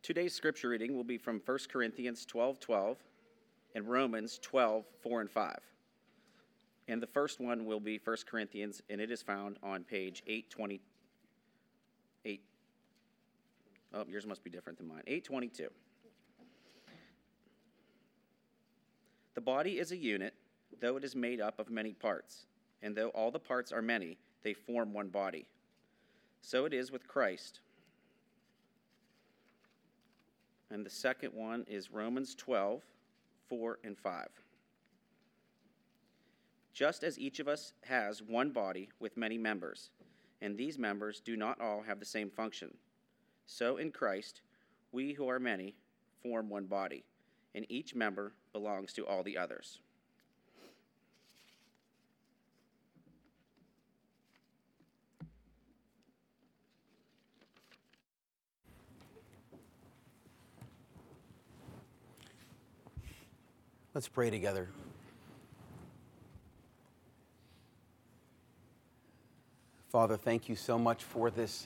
Today's scripture reading will be from 1 Corinthians 12:12 and Romans 12:4 and 5. And the first one will be 1 Corinthians, and it is found on page 828. Oh, yours must be different than mine. 822. The body is a unit, though it is made up of many parts. And though all the parts are many, they form one body. So it is with Christ. And the second one is Romans 12:4 and 5. Just as each of us has one body with many members, and these members do not all have the same function, so in Christ, we who are many form one body, and each member belongs to all the others. Let's pray together. Father, thank you so much for this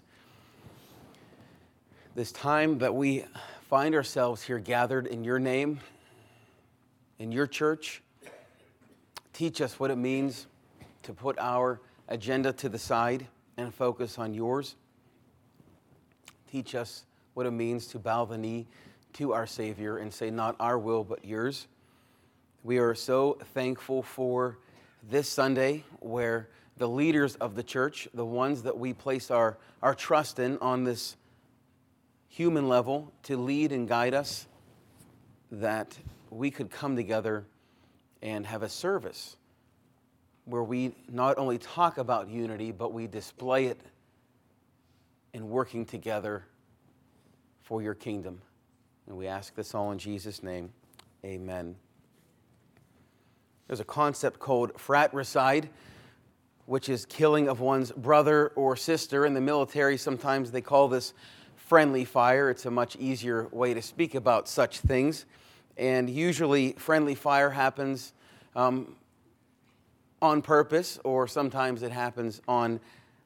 time that we find ourselves here gathered in your name, in your church. Teach us what it means to put our agenda to the side and focus on yours. Teach us what it means to bow the knee to our Savior and say, not our will, but yours. We are so thankful for this Sunday where the leaders of the church, the ones that we place our trust in on this human level to lead and guide us, that we could come together and have a service where we not only talk about unity, but we display it in working together for your kingdom. And we ask this all in Jesus' name. Amen. There's a concept called fratricide, which is killing of one's brother or sister. In the military, sometimes they call this friendly fire. It's a much easier way to speak about such things. And usually friendly fire happens on purpose, or sometimes it happens on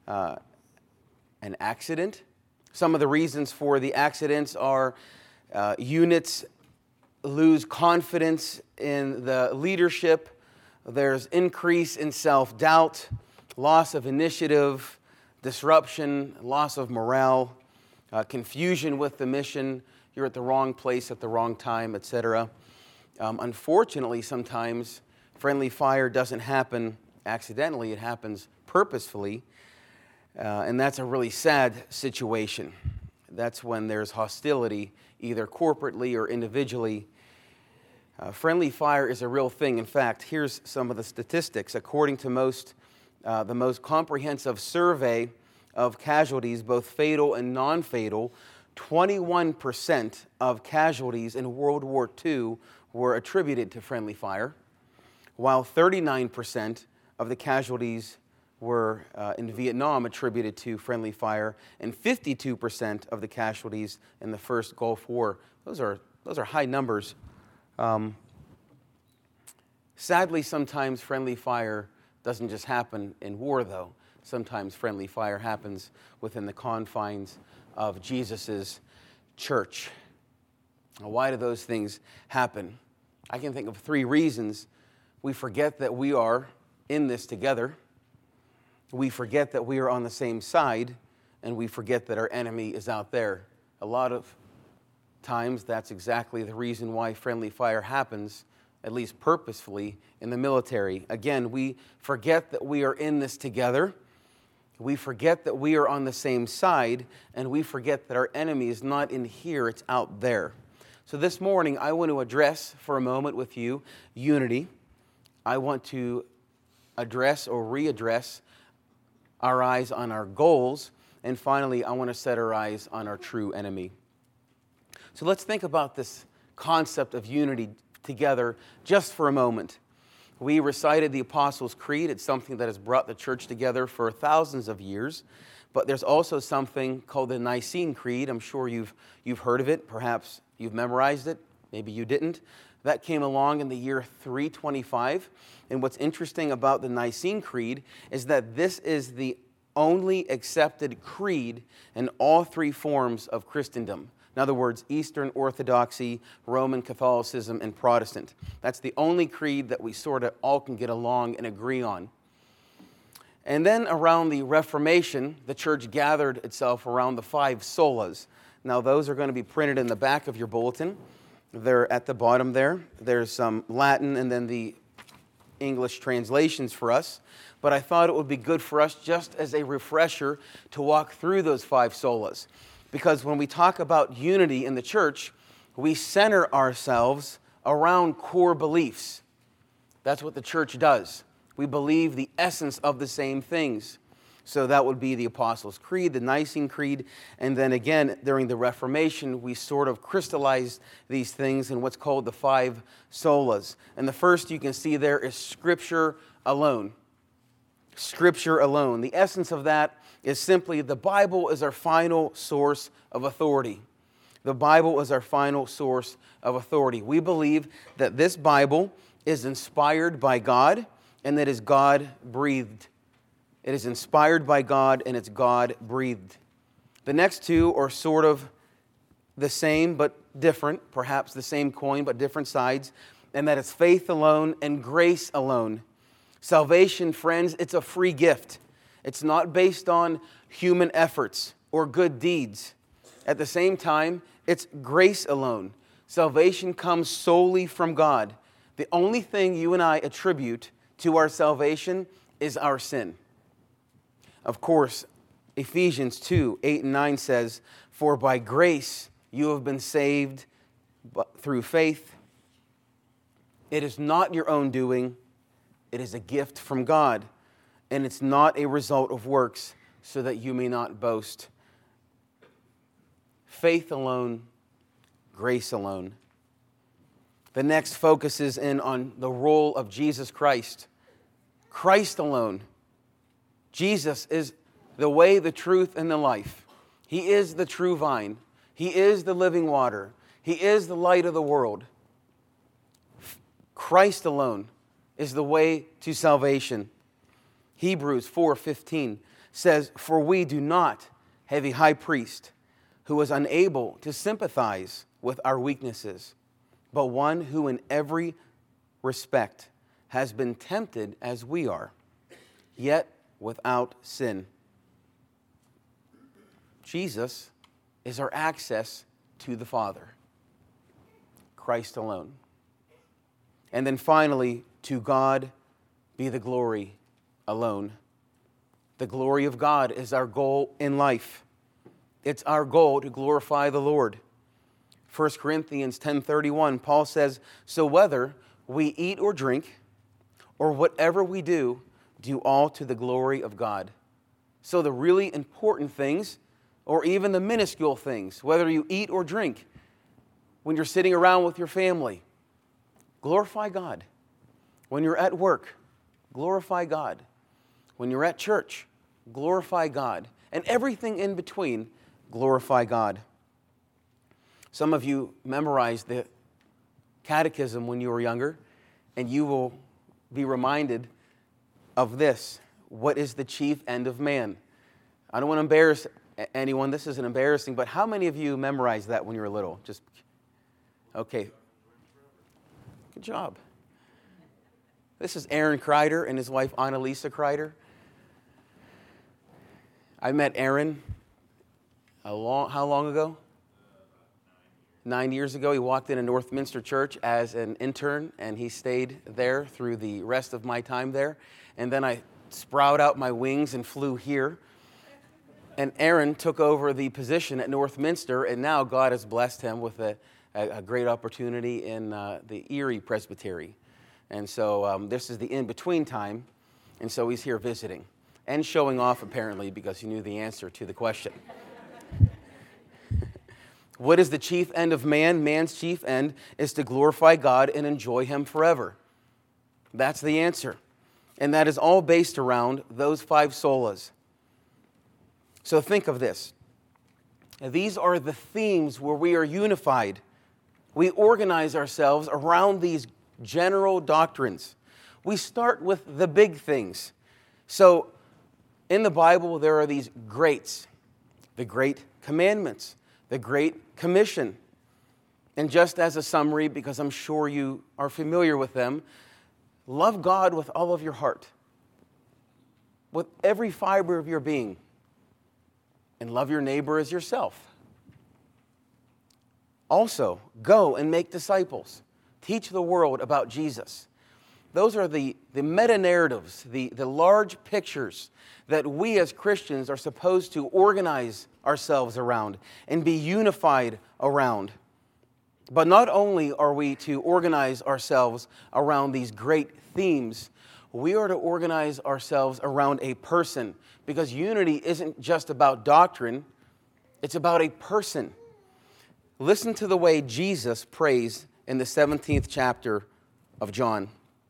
an accident. Some of the reasons for the accidents are units lose confidence in the leadership. There's increase in self-doubt, loss of initiative, disruption, loss of morale, confusion with the mission. You're at the wrong place at the wrong time, etc. Unfortunately, sometimes friendly fire doesn't happen accidentally. It happens purposefully, and that's a really sad situation. That's when there's hostility, either corporately or individually. Friendly fire is a real thing. In fact, here's some of the statistics. According to the most comprehensive survey of casualties, both fatal and non-fatal, 21% of casualties in World War II were attributed to friendly fire, while 39% of the casualties were in Vietnam attributed to friendly fire, and 52% of the casualties in the first Gulf War. Those are high numbers. Sadly, sometimes friendly fire doesn't just happen in war, though. Sometimes friendly fire happens within the confines of Jesus' church. Now, why do those things happen? I can think of 3 reasons. We forget that we are in this together. We forget that we are on the same side, and we forget that our enemy is out there. A lot of times, that's exactly the reason why friendly fire happens, at least purposefully, in the military. Again, we forget that we are in this together. We forget that we are on the same side, and we forget that our enemy is not in here, it's out there. So this morning, I want to address for a moment with you unity. I want to address or readdress our eyes on our goals. And finally, I want to set our eyes on our true enemy. So let's think about this concept of unity together just for a moment. We recited the Apostles' Creed. It's something that has brought the church together for thousands of years. But there's also something called the Nicene Creed. I'm sure you've heard of it. Perhaps you've memorized it. Maybe you didn't. That came along in the year 325. And what's interesting about the Nicene Creed is that this is the only accepted creed in all 3 forms of Christendom. In other words, Eastern Orthodoxy, Roman Catholicism, and Protestant. That's the only creed that we sort of all can get along and agree on. And then around the Reformation, the church gathered itself around the 5 solas. Now those are going to be printed in the back of your bulletin. They're at the bottom there. There's some Latin and then the English translations for us. But I thought it would be good for us just as a refresher to walk through those 5 solas. Because when we talk about unity in the church, we center ourselves around core beliefs. That's what the church does. We believe the essence of the same things. So that would be the Apostles' Creed, the Nicene Creed, and then again, during the Reformation, we sort of crystallized these things in what's called the 5 solas. And the first you can see there is Scripture alone. Scripture alone. The essence of that is simply the Bible is our final source of authority. The Bible is our final source of authority. We believe that this Bible is inspired by God and that is God-breathed. It is inspired by God and it's God-breathed. The next 2 are sort of the same but different, perhaps the same coin but different sides, and that is faith alone and grace alone. Salvation, friends, it's a free gift. It's not based on human efforts or good deeds. At the same time, it's grace alone. Salvation comes solely from God. The only thing you and I attribute to our salvation is our sin. Of course, Ephesians 2:8-9 says, "For by grace you have been saved through faith. It is not your own doing. It is a gift from God, and it's not a result of works, so that you may not boast." Faith alone, grace alone. The next focuses in on the role of Jesus Christ. Christ alone. Jesus is the way, the truth, and the life. He is the true vine. He is the living water. He is the light of the world. Christ alone is the way to salvation. Hebrews 4:15 says, "For we do not have a high priest who is unable to sympathize with our weaknesses, but one who in every respect has been tempted as we are, yet without sin." Jesus is our access to the Father. Christ alone. And then finally, to God be the glory alone. The glory of God is our goal in life. It's our goal to glorify the Lord. 1 Corinthians 10:31, Paul says, "So whether we eat or drink, or whatever we do, do all to the glory of God." So the really important things, or even the minuscule things, whether you eat or drink, when you're sitting around with your family, glorify God. When you're at work, glorify God. When you're at church, glorify God. And everything in between, glorify God. Some of you memorized the catechism when you were younger, and you will be reminded of this. What is the chief end of man? I don't want to embarrass anyone. This isn't embarrassing, but how many of you memorized that when you were little? Just, okay. Good job. This is Aaron Kreider and his wife Annalisa Kreider. I met Aaron how long ago? 9 years ago. He walked into Northminster Church as an intern, and he stayed there through the rest of my time there. And then I sprouted out my wings and flew here. And Aaron took over the position at Northminster, and now God has blessed him with a great opportunity in the Erie Presbytery. And so this is the in-between time, and so he's here visiting and showing off, apparently, because he knew the answer to the question. What is the chief end of man? Man's chief end is to glorify God and enjoy Him forever. That's the answer. And that is all based around those 5 solas. So think of this. These are the themes where we are unified. We organize ourselves around these general doctrines. We start with the big things. So in the Bible, there are these greats, the great commandments, the Great Commission. And just as a summary, because I'm sure you are familiar with them, love God with all of your heart, with every fiber of your being, and love your neighbor as yourself. Also, go and make disciples. Teach the world about Jesus. Those are the meta-narratives, the large pictures that we as Christians are supposed to organize ourselves around and be unified around. But not only are we to organize ourselves around these great themes, we are to organize ourselves around a person, because unity isn't just about doctrine, it's about a person. Listen to the way Jesus prays in the 17th chapter of John.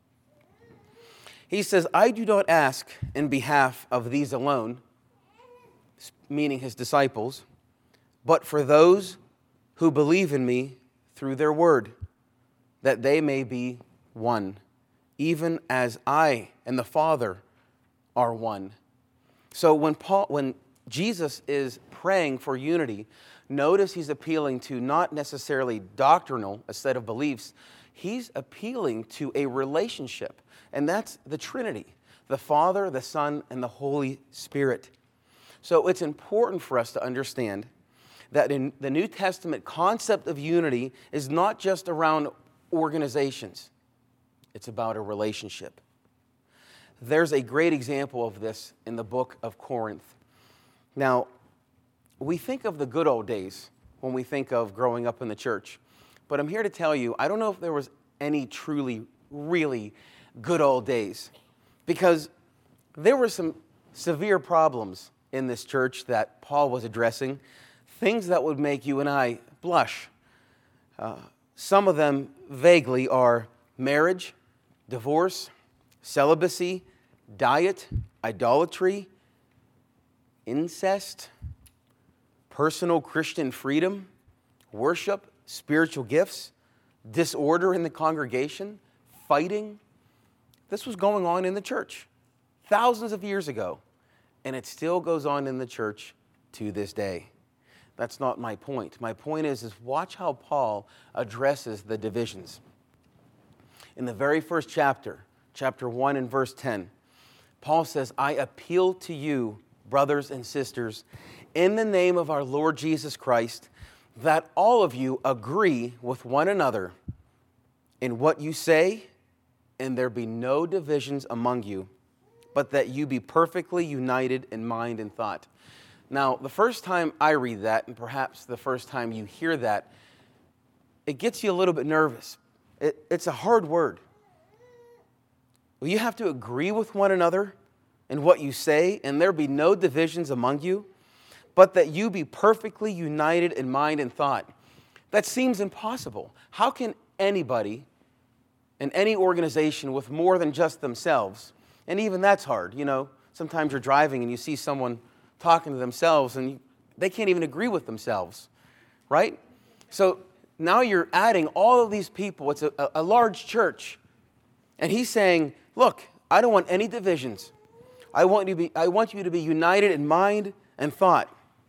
He says, I do not ask in behalf of these alone, meaning his disciples, but for those who believe in me through their word, that they may be one, even as I and the Father are one. So when Jesus is praying for unity, notice he's appealing to not necessarily doctrinal, a set of beliefs. He's appealing to a relationship, and that's the Trinity, the Father, the Son, and the Holy Spirit. So it's important for us to understand that in the New Testament concept of unity is not just around organizations. It's about a relationship. There's a great example of this in the book of Corinth. Now, we think of the good old days when we think of growing up in the church. But I'm here to tell you, I don't know if there was any truly, really good old days. Because there were some severe problems in this church that Paul was addressing. Things that would make you and I blush. Some of them vaguely are marriage, divorce, celibacy, diet, idolatry, incest, personal Christian freedom, worship, spiritual gifts, disorder in the congregation, fighting. This was going on in the church thousands of years ago, and it still goes on in the church to this day. That's not my point. My point is watch how Paul addresses the divisions. In the very first chapter, chapter 1 and verse 10, Paul says, I appeal to you, brothers and sisters, in the name of our Lord Jesus Christ, that all of you agree with one another in what you say, and there be no divisions among you, but that you be perfectly united in mind and thought. Now, the first time I read that, and perhaps the first time you hear that, it gets you a little bit nervous. It's a hard word. Well, you have to agree with one another in what you say, and there be no divisions among you, but that you be perfectly united in mind and thought. That seems impossible. How can anybody in any organization with more than just themselves, and even that's hard, sometimes you're driving and you see someone talking to themselves and they can't even agree with themselves, right? So now you're adding all of these people. It's a large church. And he's saying, look, I don't want any divisions. I want you to be united in mind and thought.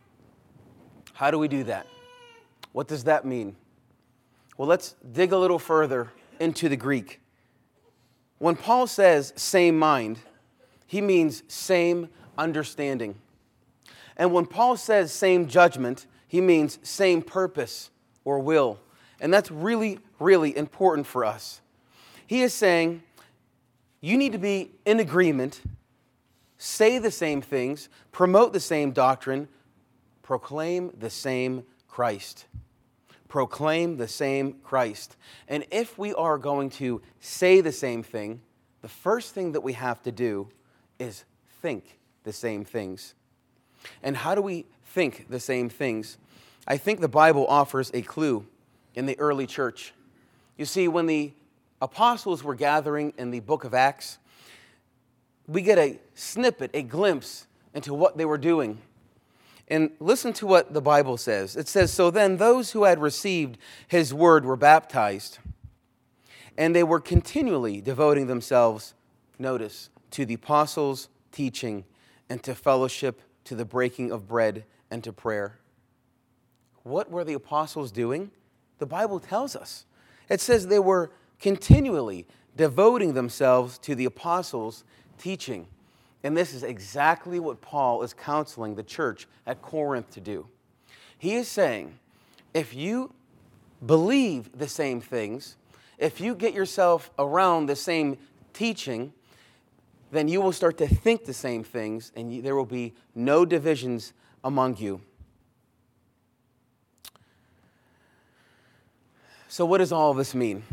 How do we do that? What does that mean? Well, let's dig a little further into the Greek. When Paul says same mind, he means same understanding. And when Paul says same judgment, he means same purpose or will. And that's really, really important for us. He is saying you need to be in agreement, say the same things, promote the same doctrine, proclaim the same Christ. Proclaim the same Christ. And if we are going to say the same thing, the first thing that we have to do is think the same things. And how do we think the same things? I think the Bible offers a clue in the early church. You see, when the apostles were gathering in the book of Acts, we get a snippet, a glimpse into what they were doing. And listen to what the Bible says. It says, so then those who had received his word were baptized, and they were continually devoting themselves, notice, to the apostles' teaching and to fellowship, to the breaking of bread and to prayer. What were the apostles doing? The Bible tells us. It says they were continually devoting themselves to the apostles' teaching. And this is exactly what Paul is counseling the church at Corinth to do. He is saying, if you believe the same things, if you get yourself around the same teaching, then you will start to think the same things, and there will be no divisions among you. So what does all of this mean?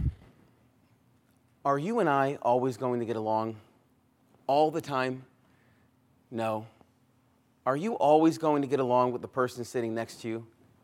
Are you and I always going to get along all the time? No. Are you always going to get along with the person sitting next to you?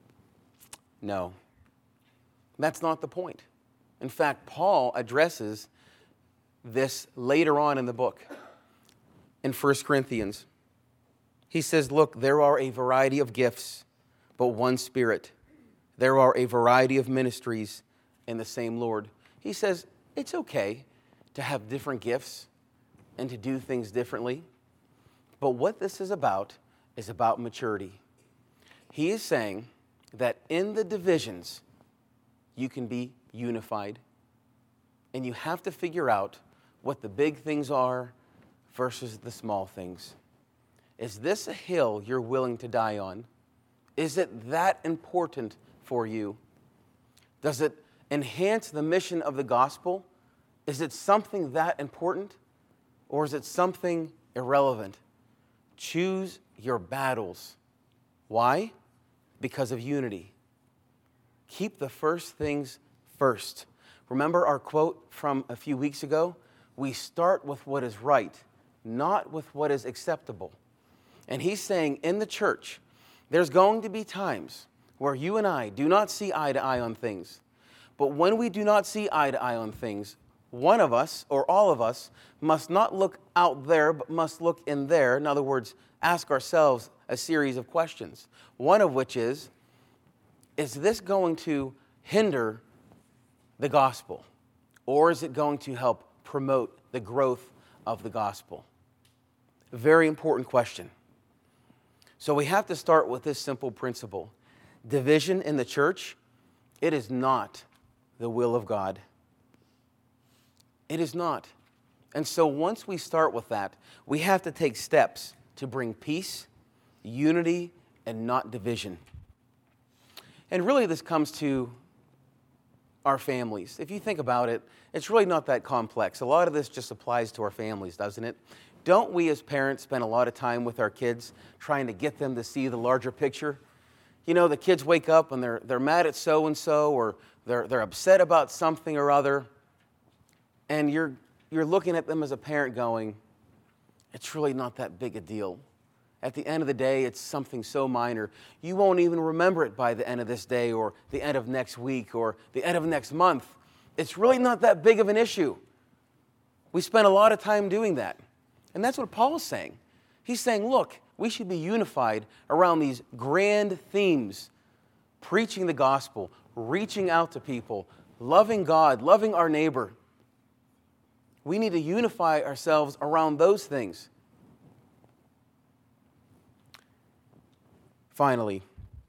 No. That's not the point. In fact, Paul addresses this later on in the book. In 1 Corinthians, he says, look, there are a variety of gifts, but one Spirit. There are a variety of ministries in the same Lord. He says, it's okay to have different gifts and to do things differently. But what this is about maturity. He is saying that in the divisions, you can be unified. And you have to figure out what the big things are versus the small things. Is this a hill you're willing to die on? Is it that important for you? Does it enhance the mission of the gospel? Is it something that important? Or is it something irrelevant? Choose your battles. Why? Because of unity. Keep the first things first. Remember our quote from a few weeks ago? We start with what is right, not with what is acceptable. And he's saying in the church, there's going to be times where you and I do not see eye to eye on things. But when we do not see eye to eye on things, one of us or all of us must not look out there, but must look in there. In other words, ask ourselves a series of questions. One of which is this going to hinder the gospel? Or is it going to help promote the growth of the gospel? A very important question. So we have to start with this simple principle. Division in the church, it is not the will of God. It is not. And so once we start with that, we have to take steps to bring peace, unity, and not division. And really this comes to our families. If you think about it, it's really not that complex. A lot of this just applies to our families, doesn't it? Don't we as parents spend a lot of time with our kids trying to get them to see the larger picture? You know, the kids wake up and they're mad at so-and-so, or they're upset about something or other, and you're looking at them as a parent going, it's really not that big a deal. At the end of the day, it's something so minor. You won't even remember it by the end of this day or the end of next week or the end of next month. It's really not that big of an issue. We spend a lot of time doing that. And that's what Paul is saying. He's saying, look, we should be unified around these grand themes, preaching the gospel, reaching out to people, loving God, loving our neighbor. We need to unify ourselves around those things. Finally,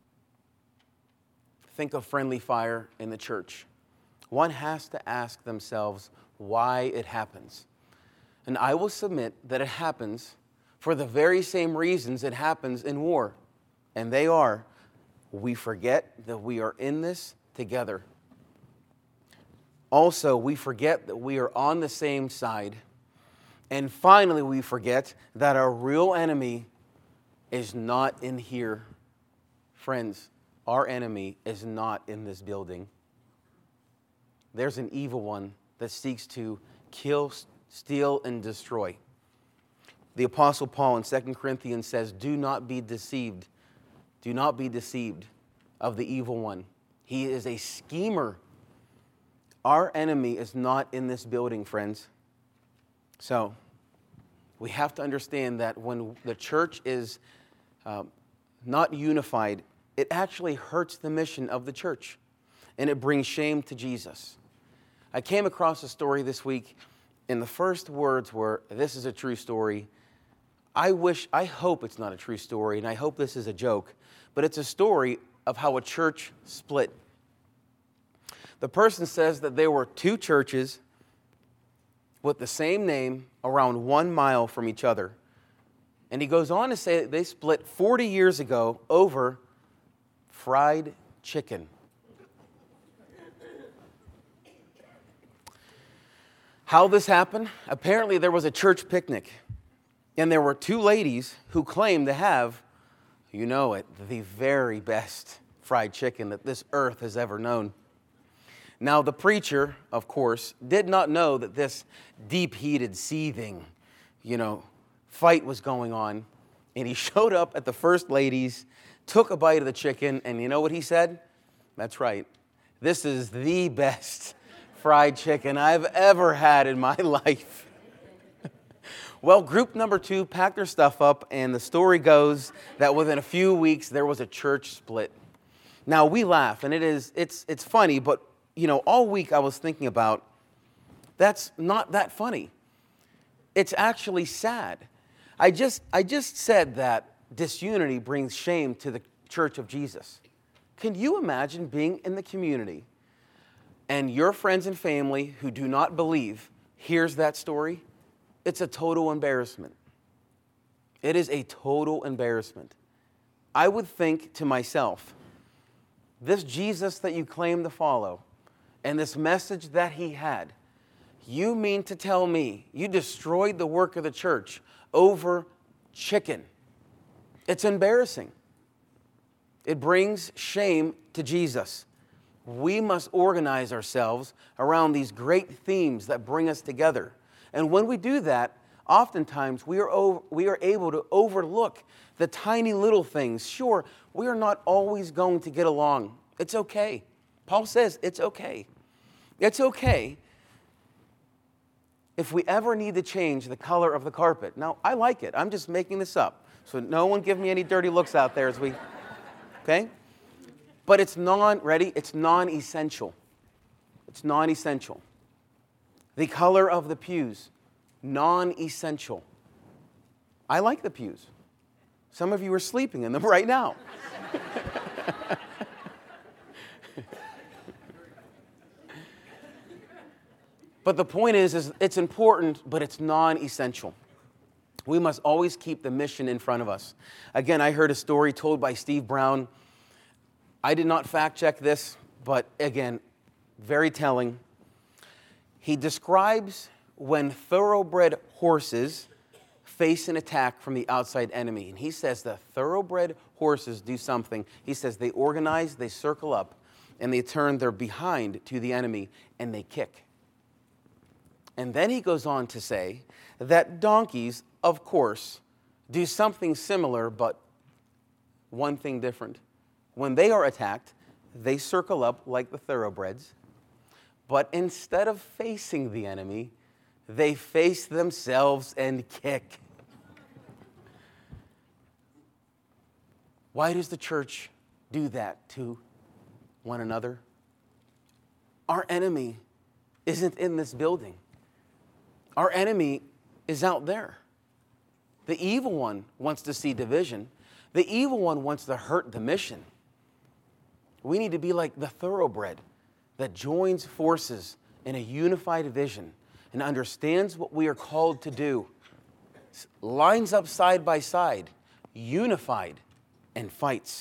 think of friendly fire in the church. One has to ask themselves why it happens. And I will submit that it happens for the very same reasons it happens in war. And they are, we forget that we are in this together. Also, we forget that we are on the same side. And finally, we forget that our real enemy is not in here. Friends, our enemy is not in this building. There's an evil one that seeks to kill, steal, and destroy. The Apostle Paul in 2 Corinthians says, do not be deceived. Do not be deceived of the evil one. He is a schemer. Our enemy is not in this building, friends. So, we have to understand that when the church is not unified, it actually hurts the mission of the church, and it brings shame to Jesus. I came across a story this week, and the first words were, this is a true story. I hope it's not a true story, and I hope this is a joke, but it's a story of how a church split. The person says that there were two churches with the same name around 1 mile from each other. And he goes on to say that they split 40 years ago over fried chicken. How this happened? Apparently there was a church picnic, and there were two ladies who claimed to have, you know it, the very best fried chicken that this earth has ever known. Now the preacher, of course, did not know that this deep-heated, seething, fight was going on, and he showed up at the first lady's, took a bite of the chicken, and you know what he said? That's right. This is the best fried chicken I've ever had in my life. Well, group number 2 packed their stuff up, and the story goes that within a few weeks there was a church split. Now we laugh, and it's funny, but all week I was thinking about that's not that funny. It's actually sad. I just said that disunity brings shame to the Church of Jesus. Can you imagine being in the community and your friends and family who do not believe hears that story? It's a total embarrassment. It is a total embarrassment. I would think to myself, this Jesus that you claim to follow and this message that he had, you mean to tell me you destroyed the work of the church over chicken? It's embarrassing. It brings shame to Jesus. We must organize ourselves around these great themes that bring us together. And when we do that, oftentimes we are able to overlook the tiny little things. Sure, we are not always going to get along. It's okay. Paul says it's okay. It's okay if we ever need to change the color of the carpet. Now, I like it. I'm just making this up. So no one give me any dirty looks out there as we, okay? But it's it's non-essential. It's non-essential. The color of the pews, non-essential. I like the pews. Some of you are sleeping in them right now. But the point is it's important, but it's non-essential. We must always keep the mission in front of us. Again, I heard a story told by Steve Brown. I did not fact check this, but again, very telling. He describes when thoroughbred horses face an attack from the outside enemy. And he says the thoroughbred horses do something. He says they organize, they circle up, and they turn their behind to the enemy, and they kick. And then he goes on to say that donkeys, of course, do something similar, but one thing different. When they are attacked, they circle up like the thoroughbreds, but instead of facing the enemy, they face themselves and kick. Why does the church do that to one another? Our enemy isn't in this building. Our enemy is out there. The evil one wants to see division. The evil one wants to hurt the mission. We need to be like the thoroughbred that joins forces in a unified vision and understands what we are called to do, lines up side by side, unified, and fights.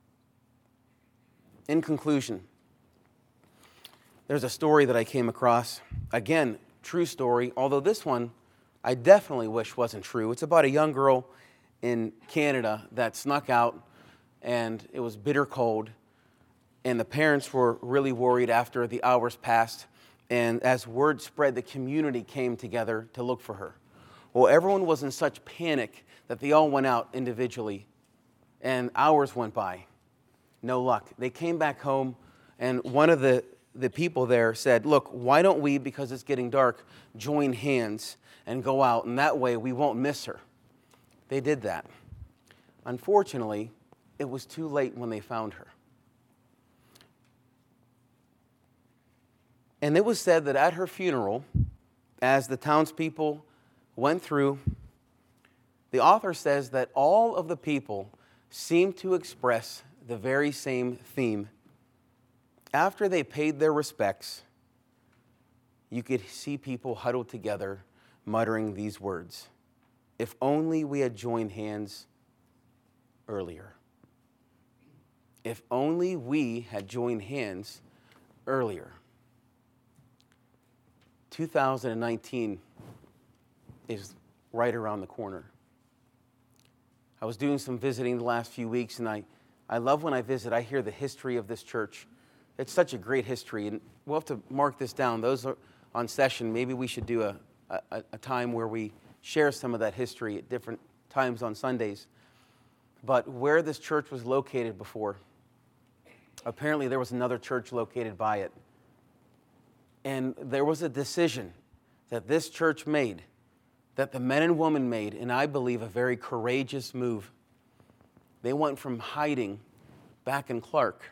In conclusion, there's a story that I came across. Again, true story, although this one I definitely wish wasn't true. It's about a young girl in Canada that snuck out, and it was bitter cold, and the parents were really worried after the hours passed, and as word spread, the community came together to look for her. Well, everyone was in such panic that they all went out individually, and hours went by. No luck. They came back home, and one of the people there said, look, why don't we, because it's getting dark, join hands and go out, and that way we won't miss her. They did that. Unfortunately, it was too late when they found her. And it was said that at her funeral, as the townspeople went through, the author says that all of the people seemed to express the very same theme. After they paid their respects, you could see people huddled together muttering these words: "If only we had joined hands earlier. If only we had joined hands earlier." 2019 is right around the corner. I was doing some visiting the last few weeks, and I love when I visit, I hear the history of this church. It's such a great history, and we'll have to mark this down. Those are on session. Maybe we should do a time where we share some of that history at different times on Sundays. But where this church was located before, apparently there was another church located by it. And there was a decision that this church made, that the men and women made, and I believe a very courageous move. They went from hiding back in Clark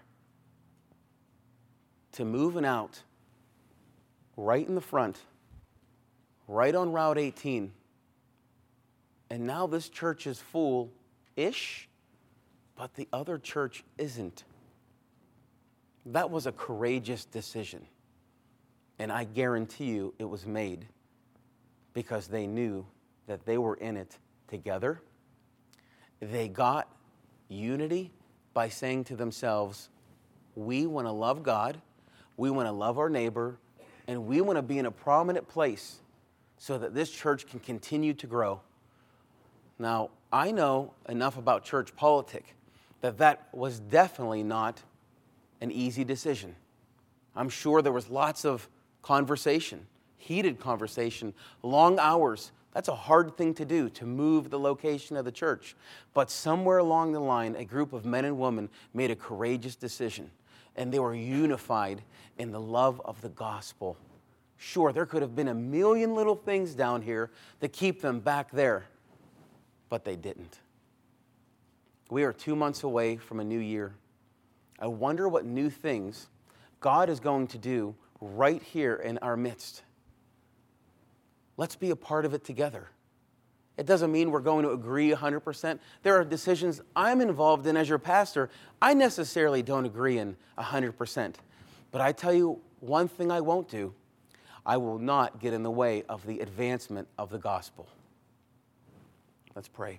to moving out right in the front, right on Route 18. And now this church is full-ish, but the other church isn't. That was a courageous decision. And I guarantee you it was made because they knew that they were in it together. They got unity by saying to themselves, we want to love God, we want to love our neighbor, and we want to be in a prominent place so that this church can continue to grow. Now, I know enough about church politics that was definitely not an easy decision. I'm sure there was lots of conversation, heated conversation, long hours. That's a hard thing to do, to move the location of the church. But somewhere along the line, a group of men and women made a courageous decision, and they were unified in the love of the gospel. Sure, there could have been a million little things down here to keep them back there, but they didn't. We are 2 months away from a new year. I wonder what new things God is going to do right here in our midst. Let's be a part of it together. It doesn't mean we're going to agree 100%. There are decisions I'm involved in as your pastor I necessarily don't agree in 100%. But I tell you one thing I won't do. I will not get in the way of the advancement of the gospel. Let's pray.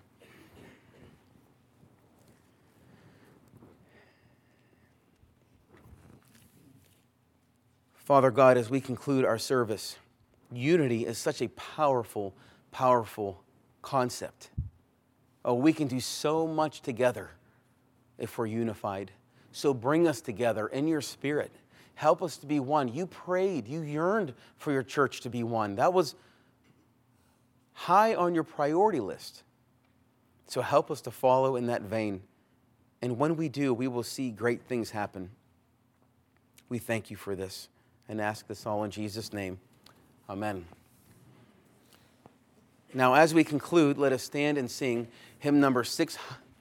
Father God, as we conclude our service, unity is such a powerful, powerful concept. Oh, we can do so much together if we're unified. So bring us together in your spirit. Help us to be one. You prayed, you yearned for your church to be one. That was high on your priority list. So help us to follow in that vein. And when we do, we will see great things happen. We thank you for this and ask this all in Jesus' name. Amen. Now, as we conclude, let us stand and sing hymn number 600.